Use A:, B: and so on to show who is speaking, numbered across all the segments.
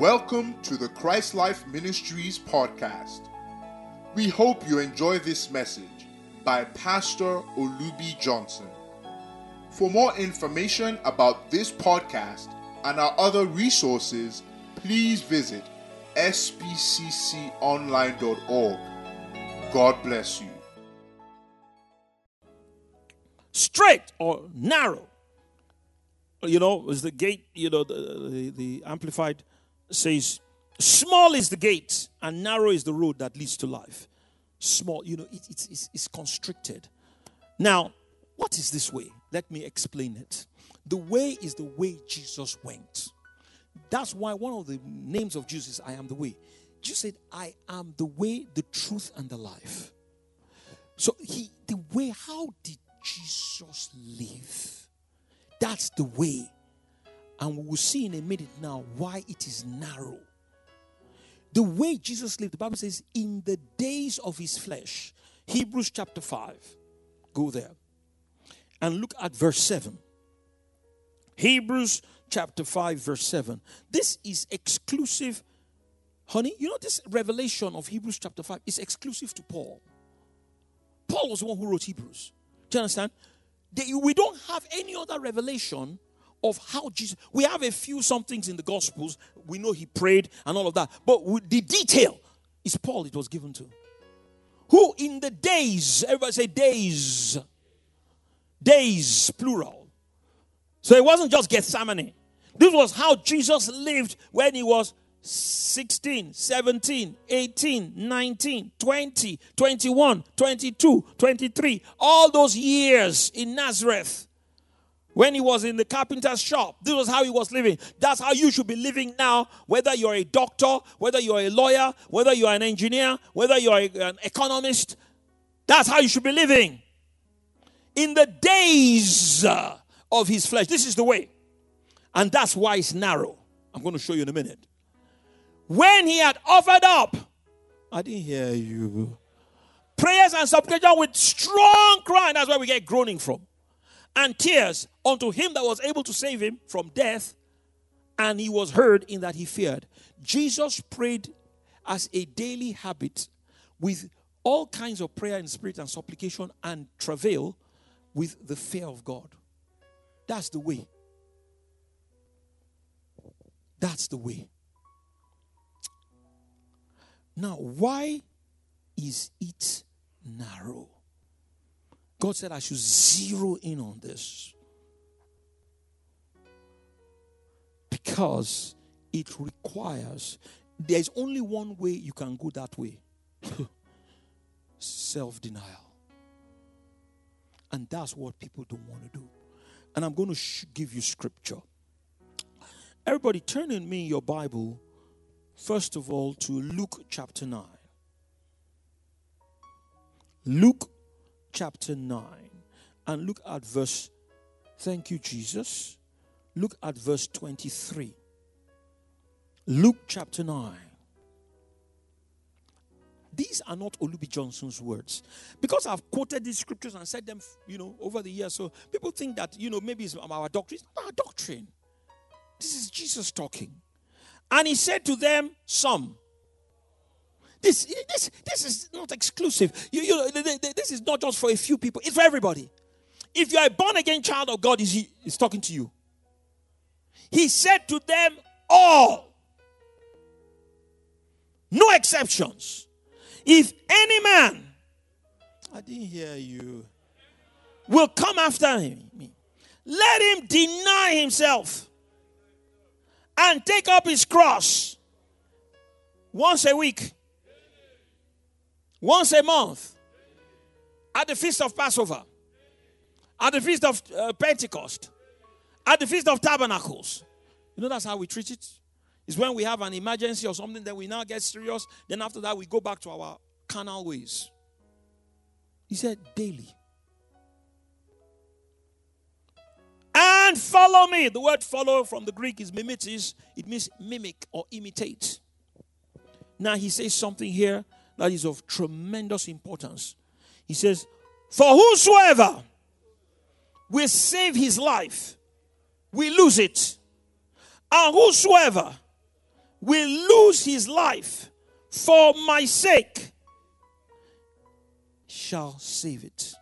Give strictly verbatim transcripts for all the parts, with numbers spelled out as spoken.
A: Welcome to the Christ Life Ministries podcast. We hope you enjoy this message by Pastor Olubi Johnson. For more information about this podcast and our other resources, please visit s p c c online dot org. God bless you.
B: Straight or narrow, you know, is the gate, you know, the, the, the Amplified says, small is the gate and narrow is the road that leads to life. Small, you know, it, it's, it's, it's constricted. Now, what is this way? Let me explain it. The way is the way Jesus went. That's why one of the names of Jesus is I am the way. Jesus said, I am the way, the truth, and the life. So he, the way, how did Jesus live? That's the way. And we will see in a minute now why it is narrow. The way Jesus lived, the Bible says, in the days of his flesh. Hebrews chapter five. Go there. And look at verse seven. Hebrews chapter five, verse seven. This is exclusive. Honey, you know this revelation of Hebrews chapter five is exclusive to Paul. Paul was the one who wrote Hebrews. Do you understand? They, we don't have any other revelation of how Jesus, we have a few somethings in the Gospels. We know he prayed and all of that. But with the detail is Paul it was given to. Who in the days, everybody say days. Days, plural. So it wasn't just Gethsemane. This was how Jesus lived when he was sixteen, seventeen, eighteen, nineteen, twenty, twenty-one, twenty-two, twenty-three. All those years in Nazareth. When he was in the carpenter's shop, this was how he was living. That's how you should be living now, whether you're a doctor, whether you're a lawyer, whether you're an engineer, whether you're a, an economist. That's how you should be living. In the days of his flesh. This is the way. And that's why it's narrow. I'm going to show you in a minute. When he had offered up, I didn't hear you. Prayers and supplication with strong crying. That's where we get groaning from. And tears unto him that was able to save him from death, and he was heard in that he feared. Jesus prayed as a daily habit with all kinds of prayer in spirit and supplication and travail with the fear of God. That's the way. That's the way. Now, why is it narrow? God said I should zero in on this. Because it requires, there's only one way you can go that way. Self-denial. And that's what people don't want to do. And I'm going to sh- give you scripture. Everybody turn in me your Bible, first of all, to Luke chapter nine. Luke chapter nine, and look at verse, thank you, Jesus. Look at verse twenty-three. Luke chapter nine. These are not Olubi Johnson's words. Because I've quoted these scriptures and said them, you know, over the years. So people think that, you know, maybe it's our doctrine. It's not our doctrine. This is Jesus talking. And he said to them, some. This, this, this is not exclusive. You, you know, this is not just for a few people. It's for everybody. If you're a born-again child of God, he's, he's talking to you. He said to them all. No exceptions. If any man, I didn't hear you, will come after him, let him deny himself and take up his cross once a week. Once a month, at the feast of Passover, at the feast of uh, Pentecost, at the feast of Tabernacles. You know that's how we treat it? It's when we have an emergency or something, then we now get serious. Then after that, we go back to our carnal ways. He said, daily. And follow me. The word follow from the Greek is mimetis. It means mimic or imitate. Now he says something here that is of tremendous importance. He says, for whosoever will save his life, we lose it. And whosoever will lose his life for my sake shall save it.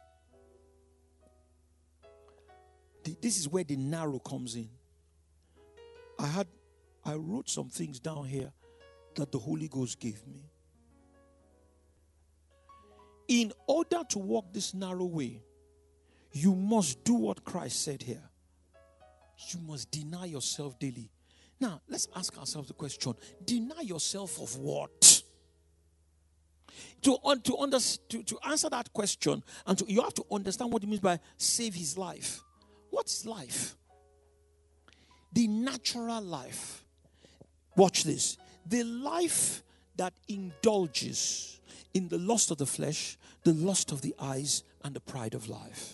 B: This is where the narrow comes in. I had, I wrote some things down here that the Holy Ghost gave me. In order to walk this narrow way, you must do what Christ said here. You must deny yourself daily. Now, let's ask ourselves the question. Deny yourself of what? To, un, to, under, to, to answer that question, and to, you have to understand what it means by save his life. What is life? The natural life. Watch this. The life that indulges in the lust of the flesh, the lust of the eyes, and the pride of life.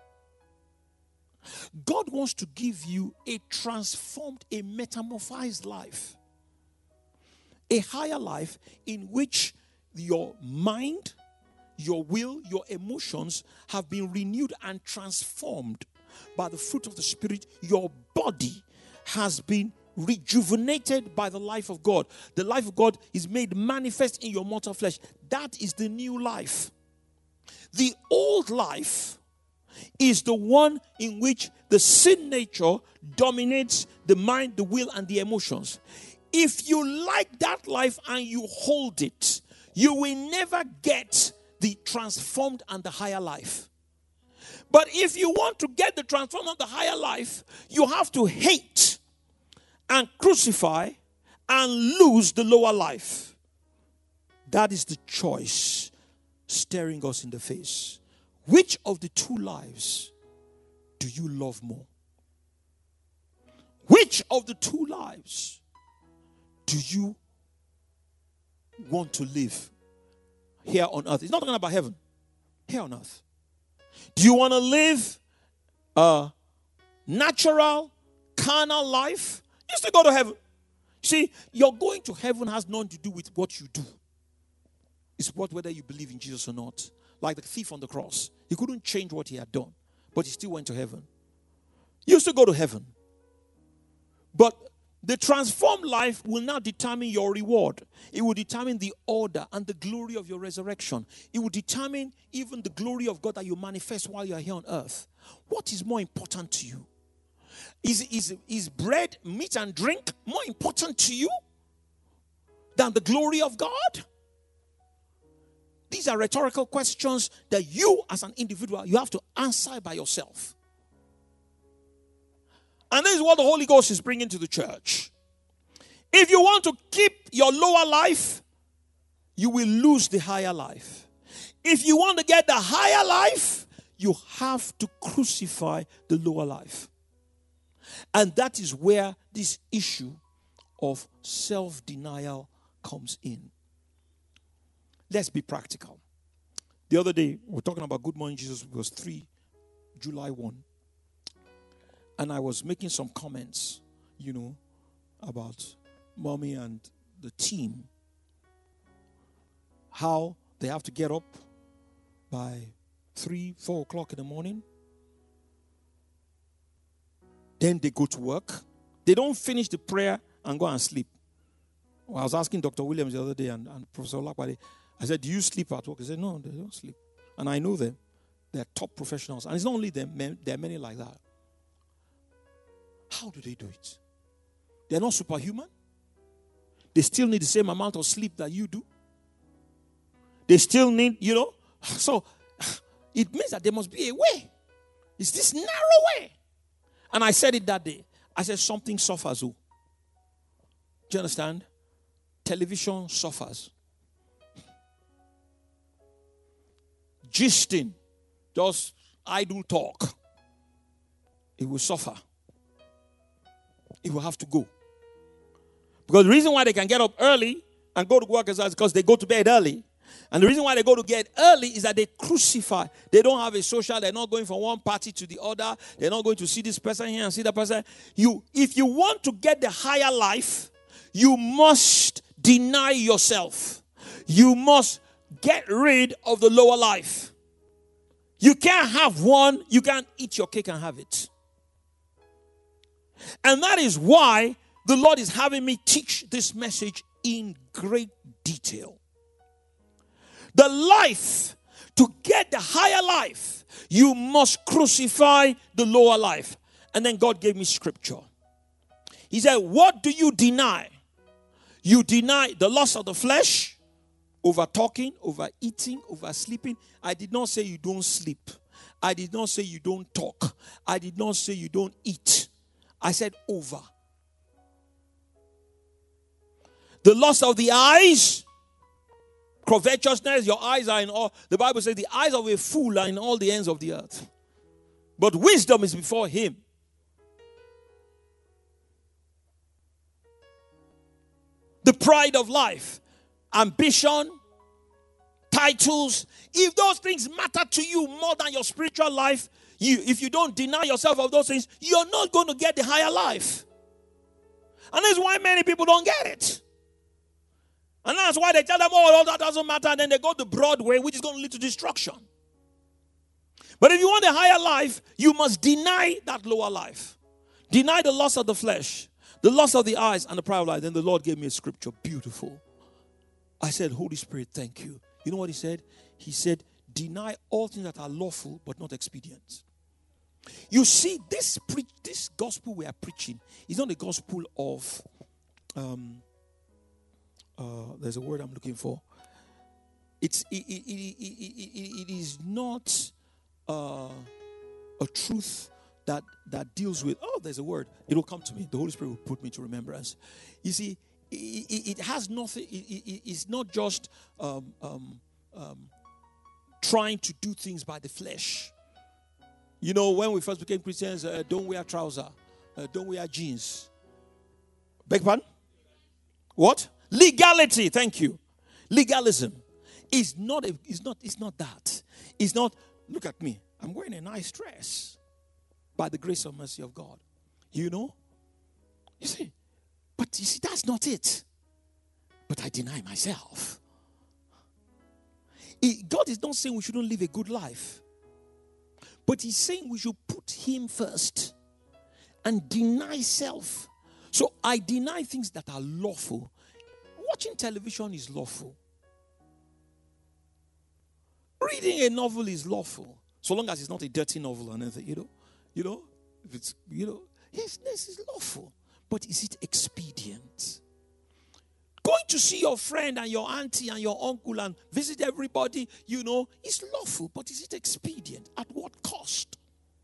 B: God wants to give you a transformed, a metamorphized life. A higher life in which your mind, your will, your emotions have been renewed and transformed by the fruit of the Spirit. Your body has been rejuvenated by the life of God. The life of God is made manifest in your mortal flesh. That is the new life. The old life is the one in which the sin nature dominates the mind, the will, and the emotions. If you like that life and you hold it, you will never get the transformed and the higher life. But if you want to get the transformed and the higher life, you have to hate and crucify and lose the lower life. That is the choice staring us in the face. Which of the two lives do you love more? Which of the two lives do you want to live here on earth? It's not talking about heaven. Here on earth. Do you want to live a natural, carnal life? You still go to heaven. See, your going to heaven has nothing to do with what you do. It's what whether you believe in Jesus or not. Like the thief on the cross. He couldn't change what he had done, but he still went to heaven. You still go to heaven. But the transformed life will now determine your reward. It will determine the order and the glory of your resurrection. It will determine even the glory of God that you manifest while you are here on earth. What is more important to you? Is, is, is bread, meat, and drink more important to you than the glory of God? These are rhetorical questions that you as an individual, you have to answer by yourself. And this is what the Holy Ghost is bringing to the church. If you want to keep your lower life, you will lose the higher life. If you want to get the higher life, you have to crucify the lower life. And that is where this issue of self-denial comes in. Let's be practical. The other day, we were talking about Good Morning Jesus. It was three July first. And I was making some comments, you know, about mommy and the team. How they have to get up by three, four o'clock in the morning. Then they go to work. They don't finish the prayer and go and sleep. Well, I was asking Doctor Williams the other day and, and Professor Olakwade. I said, do you sleep at work? He said, no, they don't sleep. And I know them. They're top professionals. And it's not only them, there are many like that. How do they do it? They're not superhuman. They still need the same amount of sleep that you do. They still need, you know. So it means that there must be a way. It's this narrow way. And I said it that day. I said something suffers. Oh. Do you understand? Television suffers. Gisting, just idle talk. It will suffer. It will have to go. Because the reason why they can get up early and go to work is because they go to bed early. And the reason why they go to bed early is that they crucify. They don't have a social. They're not going from one party to the other. They're not going to see this person here and see that person. You, if you want to get the higher life, you must deny yourself. You must get rid of the lower life. You can't have one. You can't eat your cake and have it. And that is why the Lord is having me teach this message in great detail. The life, to get the higher life, you must crucify the lower life. And then God gave me scripture. He said, what do you deny? You deny the lust of the flesh, over talking, over eating, over sleeping. I did not say you don't sleep. I did not say you don't talk. I did not say you don't eat. I said over. The lust of the eyes, covetousness, your eyes are in all. The Bible says the eyes of a fool are in all the ends of the earth. But wisdom is before him. The pride of life, ambition, titles. If those things matter to you more than your spiritual life, you, if you don't deny yourself of those things, you're not going to get the higher life. And that's why many people don't get it. And that's why they tell them, oh, all that doesn't matter. And then they go the broad way, which is going to lead to destruction. But if you want a higher life, you must deny that lower life. Deny the lust of the flesh, the lust of the eyes, and the pride of life. Then the Lord gave me a scripture. Beautiful. I said, Holy Spirit, thank you. You know what he said? He said, deny all things that are lawful but not expedient. You see, this pre- this gospel we are preaching is not a gospel of, um, uh, there's a word I'm looking for. It's it, it, it, it, it, it is not uh, a truth that that deals with, oh, there's a word. It will come to me. The Holy Spirit will put me to remembrance. You see, it, it, it has nothing. It, it, it's not just um, um, um, trying to do things by the flesh. You know, when we first became Christians, uh, don't wear trousers, uh, don't wear jeans. Beg pardon? What? Legality. Thank you. Legalism is not. A, it's not. It's not that. It's not. Look at me. I'm wearing a nice dress. By the grace and mercy of God. You know? You see? But you see, that's not it. But I deny myself. It, God is not saying we shouldn't live a good life. But he's saying we should put him first. And deny self. So I deny things that are lawful. Watching television is lawful. Reading a novel is lawful. So long as it's not a dirty novel or anything, you know? You know, if it's, you know, yes, this is lawful. But is it expedient? Going to see your friend and your auntie and your uncle and visit everybody, you know, is lawful. But is it expedient? At what cost?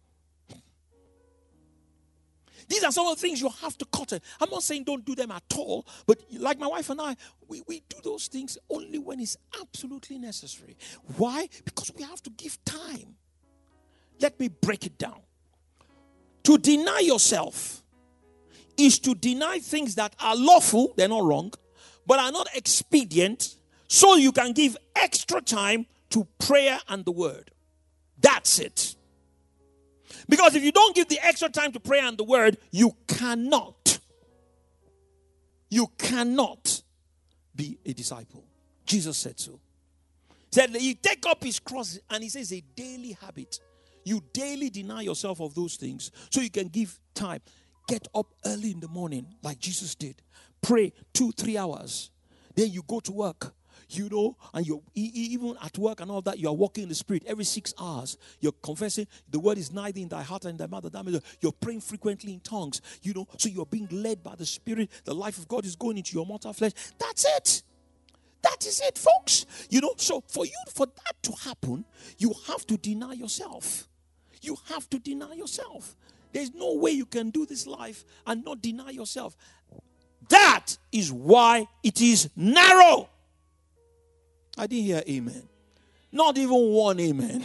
B: These are some of the things you have to cut it. I'm not saying don't do them at all. But like my wife and I, we, we do those things only when it's absolutely necessary. Why? Because we have to give time. Let me break it down. To deny yourself is to deny things that are lawful, they're not wrong, but are not expedient, so you can give extra time to prayer and the word. That's it. Because if you don't give the extra time to prayer and the word, you cannot, you cannot be a disciple. Jesus said so. He said he take up his cross, and he says a daily habit. You daily deny yourself of those things so you can give time. Get up early in the morning like Jesus did. Pray two, three hours. Then you go to work, you know, and you're even at work and all that, you are walking in the Spirit every six hours. You're confessing the word is neither in thy heart and in thy mouth. That means you're praying frequently in tongues, you know, so you're being led by the Spirit. The life of God is going into your mortal flesh. That's it. That is it, folks. You know, so for you, for that to happen, you have to deny yourself. You have to deny yourself. There's no way you can do this life and not deny yourself. That is why it is narrow. I didn't hear amen. Not even one amen.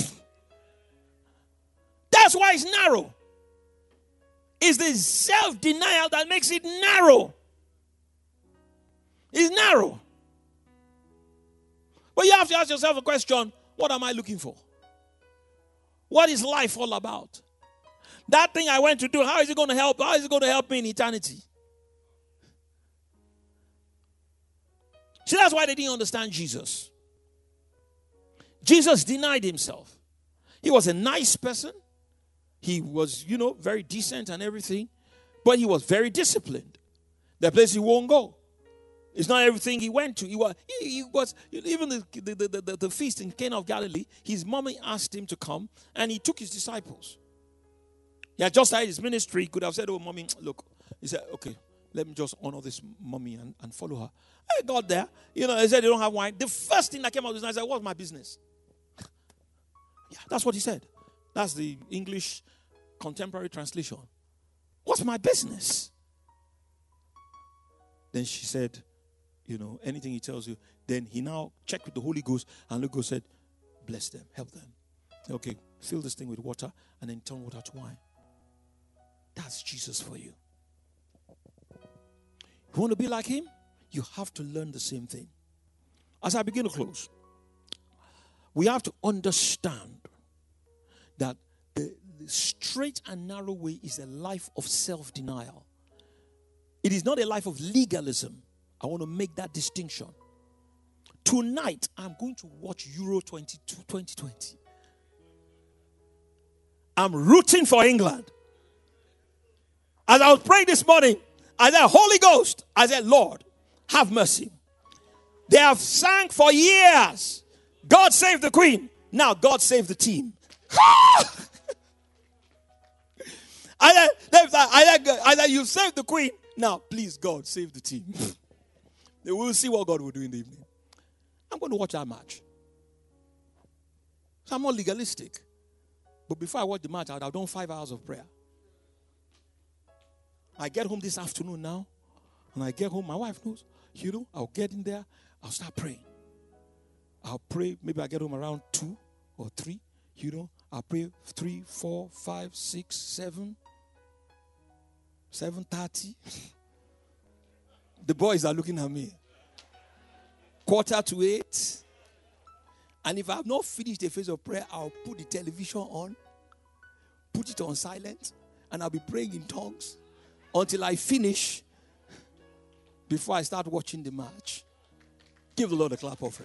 B: That's why it's narrow. It's the self-denial that makes it narrow. It's narrow. But you have to ask yourself a question. What am I looking for? What is life all about? That thing I went to do, how is it going to help? How is it going to help me in eternity? See, that's why they didn't understand Jesus. Jesus denied himself. He was a nice person. He was, you know, very decent and everything. But he was very disciplined. There are places he won't go. It's not everything he went to. He was, he, he was even the, the, the, the, the feast in Cana of Galilee, his mommy asked him to come, and he took his disciples. He had just started his ministry. He could have said, oh, mommy, look. He said, okay, let me just honor this mommy and, and follow her. I got there. You know, he said, they don't have wine. The first thing that came out of his mouth, I said, what's my business? Yeah, that's what he said. That's the English contemporary translation. What's my business? Then she said, you know, anything he tells you. Then he now checked with the Holy Ghost, and the Holy Ghost said, bless them, help them. Okay, fill this thing with water, and then turn water to wine. That's Jesus for you. You want to be like him? You have to learn the same thing. As I begin to close, we have to understand that the, the straight and narrow way is a life of self-denial. It is not a life of legalism. I want to make that distinction. Tonight, I'm going to watch Euro twenty-two, twenty twenty. I'm rooting for England. As I was praying this morning, I said, Holy Ghost, I said, Lord, have mercy. They have sang for years. God save the Queen. Now God save the team. I said, I said, I said, you saved the Queen. Now, please, God, save the team. We will see what God will do in the evening. I'm going to watch that match. So I'm not legalistic. But before I watch the match, I would have done five hours of prayer. I get home this afternoon now. When I get home, my wife knows. You know, I'll get in there. I'll start praying. I'll pray. Maybe I get home around two or three. You know, I'll pray three, four, five, six, seven. seven thirty. The boys are looking at me. Quarter to eight. And if I have not finished the phase of prayer, I'll put the television on, put it on silent, and I'll be praying in tongues until I finish before I start watching the match. Give the Lord a clap offering.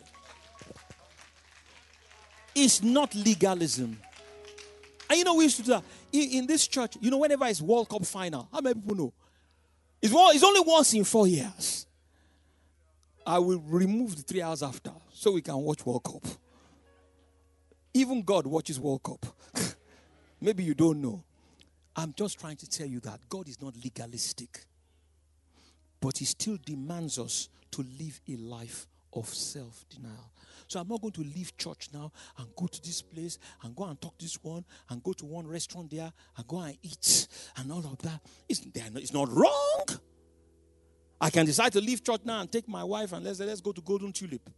B: It's not legalism. And you know, we used to do that. In, in this church, you know, whenever it's World Cup final, how many people know? It's, one, it's only once in four years. I will remove the three hours after so we can watch World Cup. Even God watches World Cup. Maybe you don't know. I'm just trying to tell you that God is not legalistic. But he still demands us to live a life of self-denial. So I'm not going to leave church now and go to this place and go and talk to this one and go to one restaurant there and go and eat and all of that. It's, it's not wrong. I can decide to leave church now and take my wife and let's, let's go to Golden Tulip.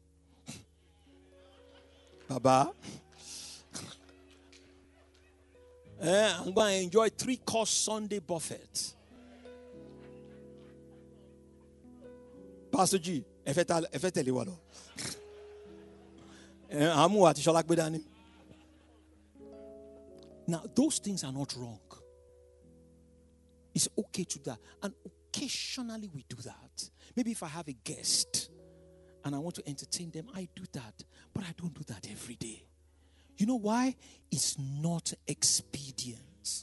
B: Baba. eh, I'm going to enjoy three-course Sunday buffet. Pastor G, now, those things are not wrong. It's okay to do that. And occasionally we do that. Maybe if I have a guest and I want to entertain them, I do that. But I don't do that every day. You know why? It's not expedient.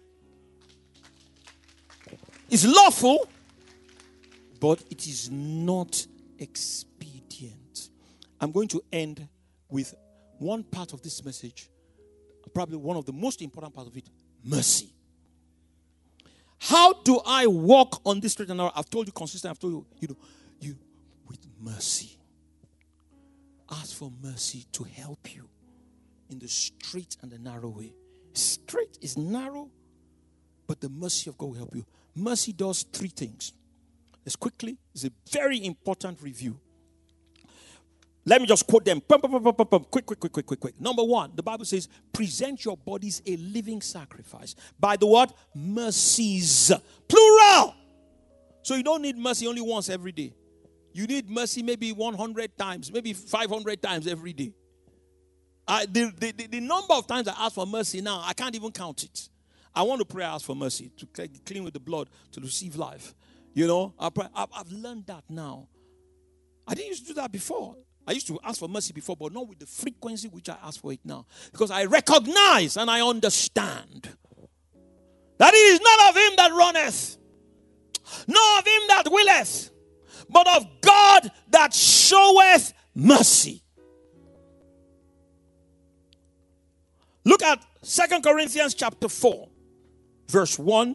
B: It's lawful, but it is not expedient. I'm going to end with one part of this message, probably one of the most important parts of it, mercy. How do I walk on this straight and narrow? I've told you consistently, I've told you, you know, you with mercy. Ask for mercy to help you in the straight and the narrow way. Straight is narrow, but the mercy of God will help you. Mercy does three things. Let's quickly, it's a very important review. Let me just quote them. Pum, pum, pum, pum, pum. Quick, quick, quick, quick, quick, quick. Number one, the Bible says, present your bodies a living sacrifice. By the word, mercies. Plural. So you don't need mercy only once every day. You need mercy maybe one hundred times, maybe five hundred times every day. I, the, the, the, the number of times I ask for mercy now, I can't even count it. I want to pray, ask for mercy, to clean with the blood, to receive life. You know, I pray, I've, I've learned that now. I didn't used to do that before. I used to ask for mercy before, but not with the frequency which I ask for it now. Because I recognize and I understand that it is not of him that runneth. nor of him that willeth, but of God that showeth mercy. Look at Second Corinthians chapter four, verse one.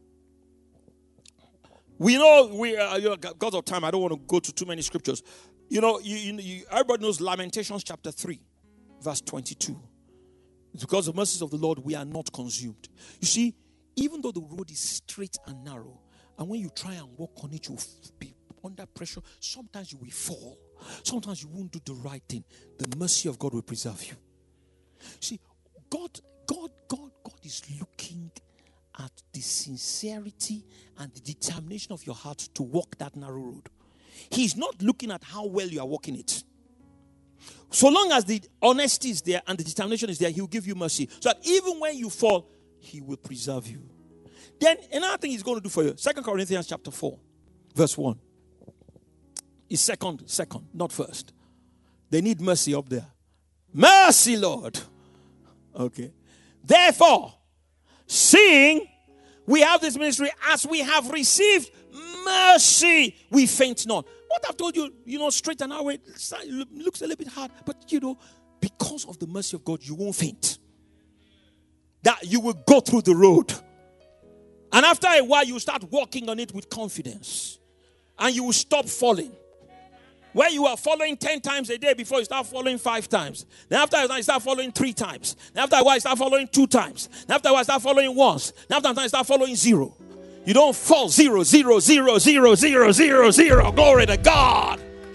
B: We know, we uh, you know, because of time, I don't want to go to too many scriptures. You know, you, you, you, everybody knows Lamentations chapter three, verse twenty-two. It's because of the mercies of the Lord, we are not consumed. You see, even though the road is straight and narrow, and when you try and walk on it, you'll be under pressure. Sometimes you will fall. Sometimes you won't do the right thing. The mercy of God will preserve you. See, God, God, God, God is looking at the sincerity and the determination of your heart to walk that narrow road. He's not looking at how well you are walking it. So long as the honesty is there and the determination is there, he will give you mercy. So that even when you fall, he will preserve you. Then another thing he's going to do for you, Second Corinthians chapter four, verse one. Is second, second, not first. They need mercy up there. Mercy, Lord. Okay. Therefore, seeing we have this ministry, as we have received mercy, we faint not. What I've told you, you know, straight and away, looks a little bit hard, but you know, because of the mercy of God, you won't faint. That you will go through the road. And after a while, you start walking on it with confidence. And you will stop falling. Where you are following ten times a day before you start following five times. Then after a while, you start following three times. Then after a while, you start following two times. Then after a while, you start following once. Then after a while, you start following zero. You don't fall zero, zero, zero, zero, zero, zero, zero. Glory to God.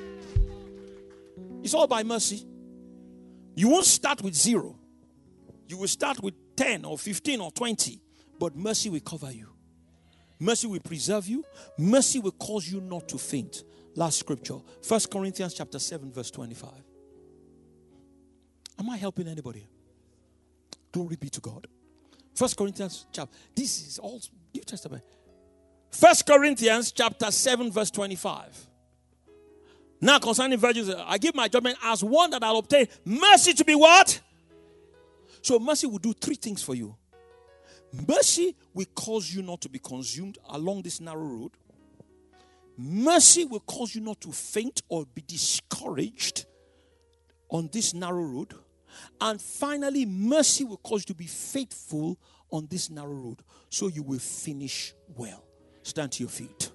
B: It's all by mercy. You won't start with zero. You will start with ten or fifteen or twenty. But mercy will cover you. Mercy will preserve you. Mercy will cause you not to faint. Last scripture, First Corinthians chapter seven, verse twenty-five. Am I helping anybody? Glory be to God. First Corinthians chapter, this is all New Testament. First Corinthians chapter seven, verse twenty-five. Now concerning virgins, I give my judgment as one that I'll obtain mercy to be what? So mercy will do three things for you. Mercy will cause you not to be consumed along this narrow road. Mercy will cause you not to faint or be discouraged on this narrow road. And finally, mercy will cause you to be faithful on this narrow road. So you will finish well. Stand to your feet.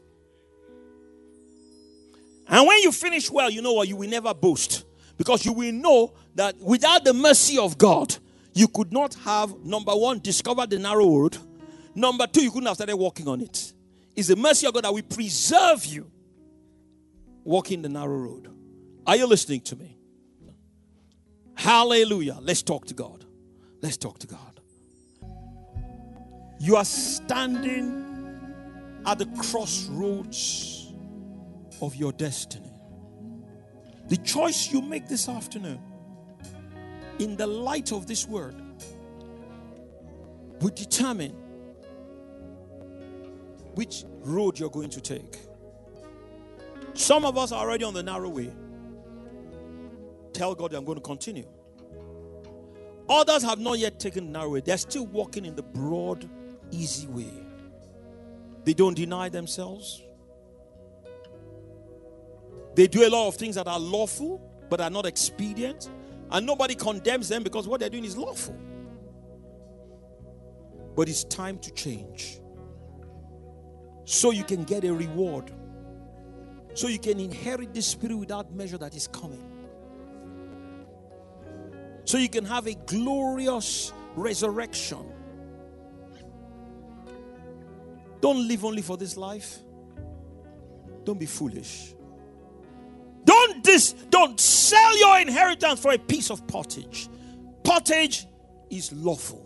B: And when you finish well, you know what? You will never boast. Because you will know that without the mercy of God, you could not have, number one, discovered the narrow road. Number two, you couldn't have started walking on it. It's the mercy of God that will preserve you walking the narrow road. Are you listening to me? Hallelujah. Let's talk to God. Let's talk to God. You are standing at the crossroads of your destiny. The choice you make this afternoon, in the light of this word, will determine which road you're going to take. Some of us are already on the narrow way. Tell God, I'm going to continue. Others have not yet taken the narrow way. They're still walking in the broad, easy way. They don't deny themselves. They do a lot of things that are lawful, but are not expedient. And nobody condemns them because what they're doing is lawful. But it's time to change. So you can get a reward. So you can inherit this spirit without measure that is coming. So you can have a glorious resurrection. Don't live only for this life. Don't be foolish. Don't this, don't sell your inheritance for a piece of pottage. Pottage is lawful.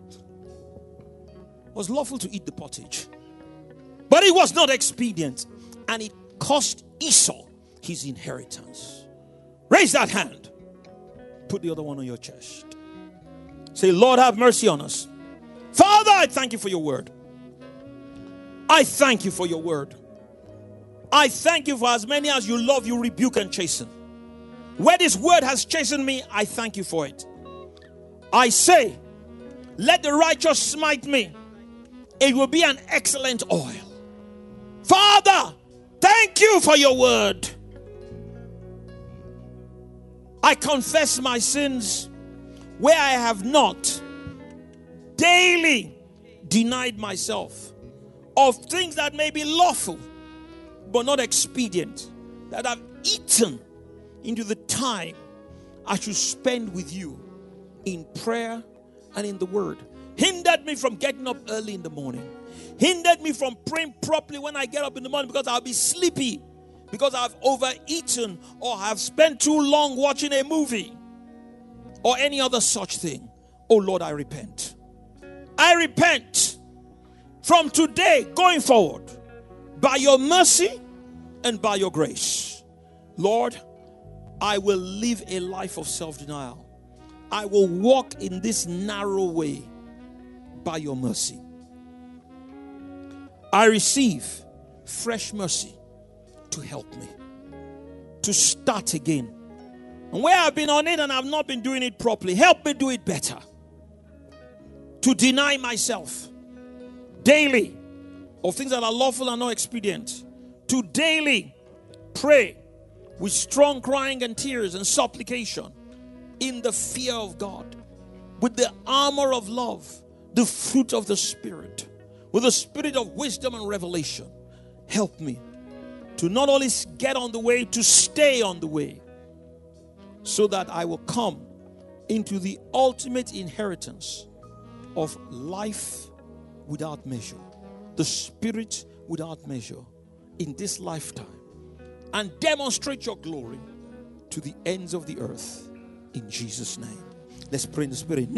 B: It was lawful to eat the pottage. But it was not expedient. And it cost Esau his inheritance. Raise that hand. Put the other one on your chest. Say, Lord, have mercy on us. Father, I thank you for your word. I thank you for your word. I thank you for as many as you love, you rebuke and chasten. Where this word has chastened me, I thank you for it. I say, let the righteous smite me. It will be an excellent oil Father, thank you for your word. I confess my sins where I have not daily denied myself of things that may be lawful but not expedient, that I've eaten into the time I should spend with you in prayer and in the word. Hindered me from getting up early in the morning. Hindered me from praying properly when I get up in the morning because I'll be sleepy, because I've overeaten or have spent too long watching a movie or any other such thing. Oh Lord, I repent. I repent from today going forward by your mercy and by your grace. Lord, I will live a life of self-denial. I will walk in this narrow way by your mercy. I receive fresh mercy to help me to start again. And where I've been on it and I've not been doing it properly, help me do it better. To deny myself daily of things that are lawful and not expedient. To daily pray with strong crying and tears and supplication in the fear of God, with the armor of love, the fruit of the Spirit, with the spirit of wisdom and revelation. Help me to not only get on the way, to stay on the way, so that I will come into the ultimate inheritance of life without measure, the Spirit without measure in this lifetime, and demonstrate your glory to the ends of the earth in Jesus' name. Let's pray in the Spirit.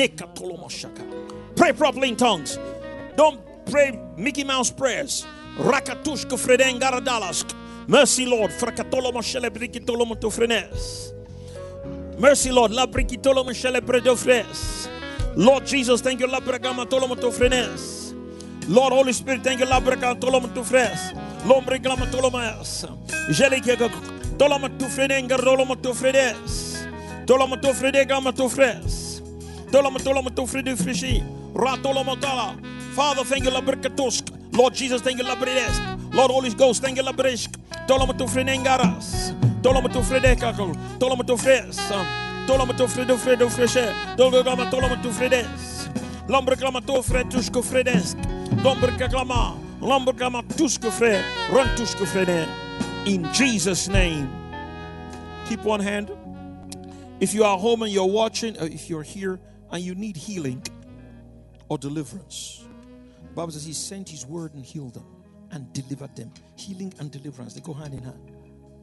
B: Pray properly in tongues. Don't pray Mickey Mouse prayers. Rakatushka fredengaradalas. Mercy, Lord. Frakatolo moshele brikitolo motofrenes. Mercy, Lord. La brikitolo moshele bredofres. Lord Jesus, thank you. La bragamatolo motofrenes. Lord Holy Spirit, thank you. La bragamatolo motofres. Lombre glamatolo mas. Jelike tolomatofrenengar dolomotofrenes. Tolomatofrede gamatofres. Tolomatolomotofrede frishi. Ratolomotala. Father, thank you, Labrikatosk. Lord Jesus, thank you, Labridesk. Lord Holy Ghost, thank you, Labrisk. Tolomatofrenengaras. Tolomatofredekakal. Tolomatofres. Tolomatofredofredofreshe. Tolomatofredes. Lambriclamatofretuskofredesk. Lombriclama. Lambriclamatuskofre. Rantuskofrede. In Jesus' name. Keep one hand. If you are home and you're watching, or if you're here and you need healing or deliverance, the Bible says he sent his word and healed them and delivered them. Healing and deliverance, they go hand in hand.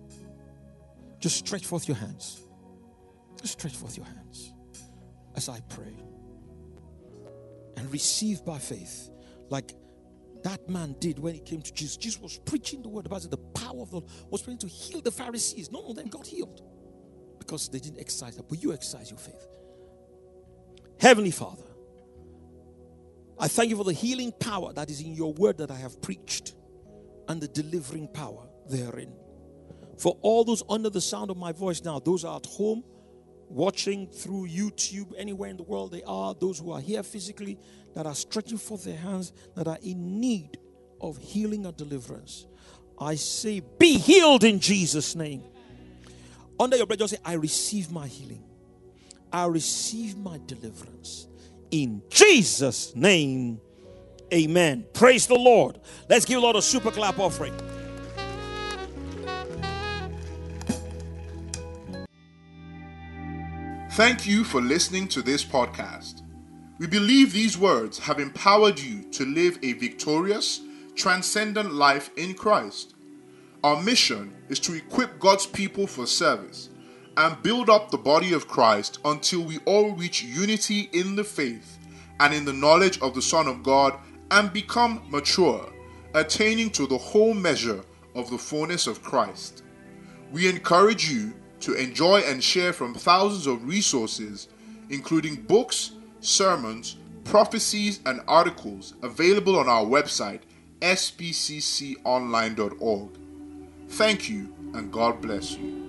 B: Just stretch forth your hands. Just stretch forth your hands as I pray. And receive by faith, like that man did when he came to Jesus. Jesus was preaching the word. The Bible said the power of the Lord was praying to heal the Pharisees. None of them got healed because they didn't exercise that. But you exercise your faith. Heavenly Father, I thank you for the healing power that is in your word that I have preached and the delivering power therein. For all those under the sound of my voice now, those are at home, watching through YouTube, anywhere in the world they are, those who are here physically, that are stretching forth their hands, that are in need of healing or deliverance. I say, be healed in Jesus' name. Under your breath, just say, I receive my healing. I receive my deliverance. In Jesus' name, amen. Praise the Lord. Let's give the Lord a super clap offering.
A: Thank you for listening to this podcast. We believe these words have empowered you to live a victorious, transcendent life in Christ. Our mission is to equip God's people for service and build up the body of Christ until we all reach unity in the faith and in the knowledge of the Son of God and become mature, attaining to the whole measure of the fullness of Christ. We encourage you to enjoy and share from thousands of resources, including books, sermons, prophecies, and articles available on our website, s b c c online dot org. Thank you, and God bless you.